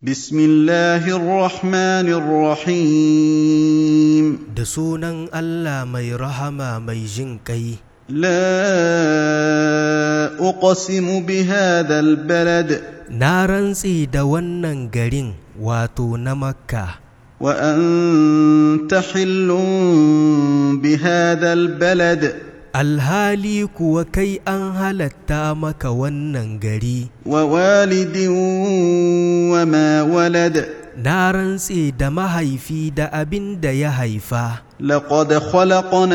بسم الله الرحمن الرحيم da sunan Allah mai rahama mai jin ƙai. لا أقسم بهذا البلد Na rantse da wannan garin wato na Makka, وأنت حل بهذا البلد alhali kuwa kai an halatta maka wannan gari. ووالد وما ولد Na rantse da mahaifi da abin da ya haifa. لقد خلقنا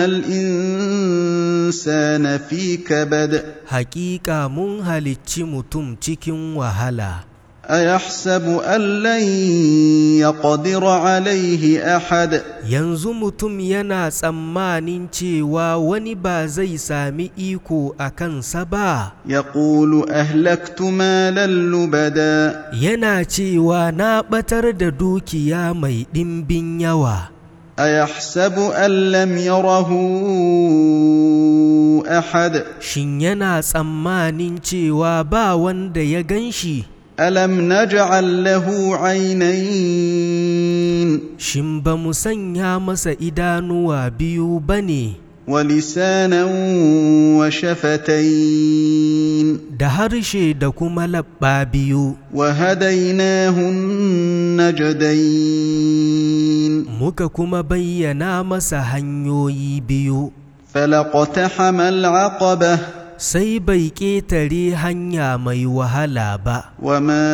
الإنسان في كبد Haƙiƙa mun halicci mutum cikin wahala. أيحسب أن لن يقدر عليه أحد Yanzu mutum yana tsammanin cewa wani ba zai sami iko a kansa ba. يقول أهلكت مالا لبدا Yana cewa na ɓatar da dukiya mai ɗimbin yawa. أيحسب أن لم يره أحد Shin yana tsammanin cewa ba wanda ya gan shi? ألم نجعل له عينين Shin ba mu sanya masa idanuwa biyu ba ne, ولسانا وشفتين da harshe da kuma laɓɓa biyu, وهديناه النجدين muka kuma bayyana masa hanyoyi biyu, فلاقتحم العقبة sai bai ƙetare hanya mai wahala ba. وما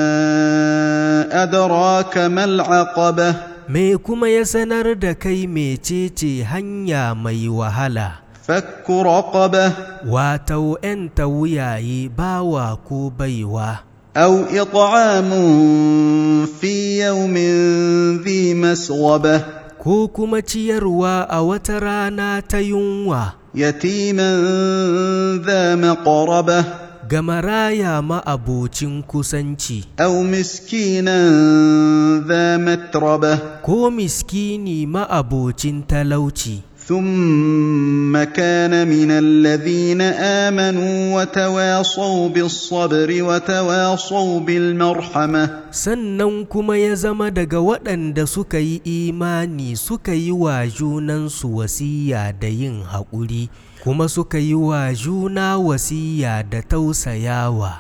أدراك ما العقبة Me kuma ya sanar da kai mecece hanya mai wahala? فك رقبة Wato ‘yanta wuyaye bawa ko baiwa, أو إطعام في يوم ذي مسغبة ko kuma ciyarwa a wata rana ta yunwa, يتيما ذا مقربة ga maraya ma'abocin kusanci, أو مسكينا ذا متربة ko miskini ma'abocin talauci. ثم كان من الذين آمنوا وتواصوا بالصبر وتواصوا بالمرحمة Sannan kuma ya zama daga waɗanda suka yi imani suka yi wa junansu wasiya da yin haƙuri, kuma suka yi wa juna wasiya da tausayawa.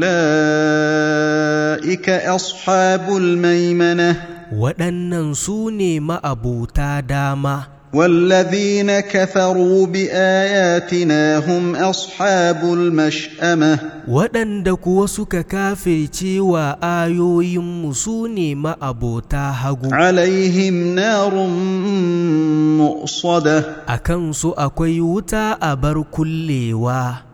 أولئك أصحاب الميمنة Waɗannan su ne ma'abuta dama. والذين كفروا بآياتنا هم أصحاب المشأمة Waɗanda kuwa suka kafirce wa ayoyinmu su ne ma'abota hagu. عليهم نار مؤصدة A kansu akwai wuta a bar kullewa.